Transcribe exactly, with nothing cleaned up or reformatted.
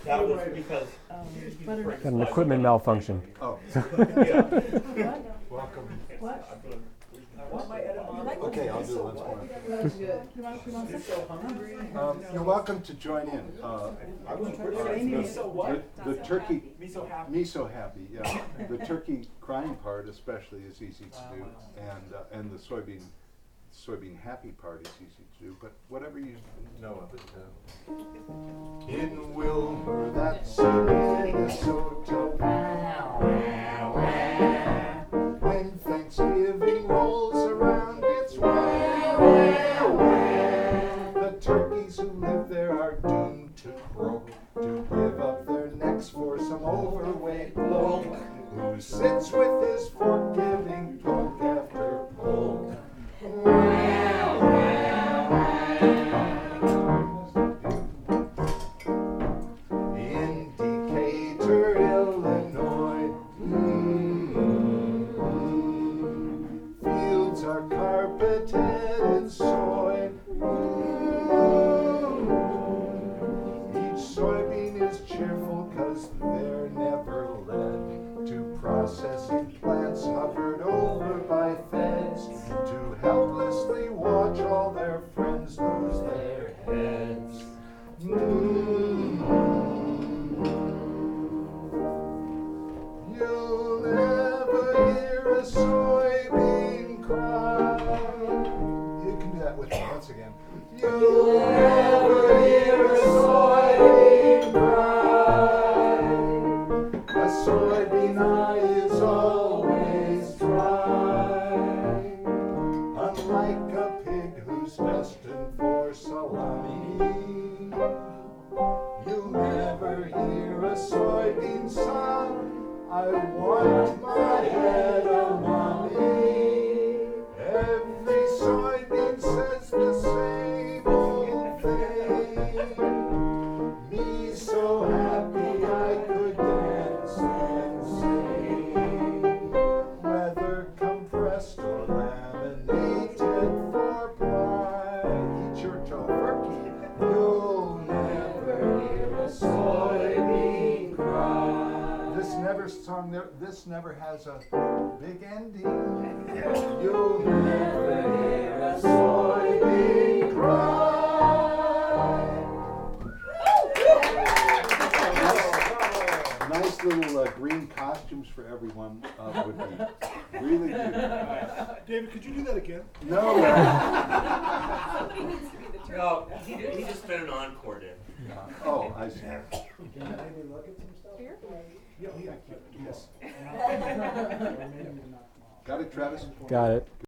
That was because. Got an equipment malfunction. Oh. Yeah. Welcome. What? Okay, I'll do it once more. That's good. You want, you want some? Um, you're welcome to join in. Uh, I was uh, pretty the, so what? the, the turkey, Me so happy. me so happy, yeah. The turkey crying part especially is easy to do, and uh, and the soybean soybean happy part is easy to do. But whatever you know of it. Uh. In Wilbur, that's in Minnesota. When Thanksgiving rolls around, it's wah, wah, wah. The turkeys who live there are doomed to croak, to give up their necks for some overweight bloke who sits with his forgiving poke after poke. Wah, wah, wah. In Decatur, Illinois, fields are carpeted in soy. Each soybean is cheerful 'cause they're never led to processing plants hovered over by feds to helplessly watch all their friends lose their heads. Mm. You'll never hear a soybean cry. You can do that with me once again. You'll never hear a soybean cry. A soybean eye is always dry. Unlike a pig who's destined for salami, you'll never hear a soybean sound. I want my head a mommy. Every soybean says the same old thing. Me so happy I could dance and sing. Whether compressed or laminated for pie. Eat your turkey. You'll never hear a soybean cry. This never song, this never has a big ending. You'll never hear a soybean cry. Nice little uh, green costumes for everyone uh, would be really good. David, could you do that again? No. Somebody needs to be the turkey. No, he, did, he just spent an encore in. Uh, oh, I see. Yeah, yeah, yes. Got it, Travis? Got it.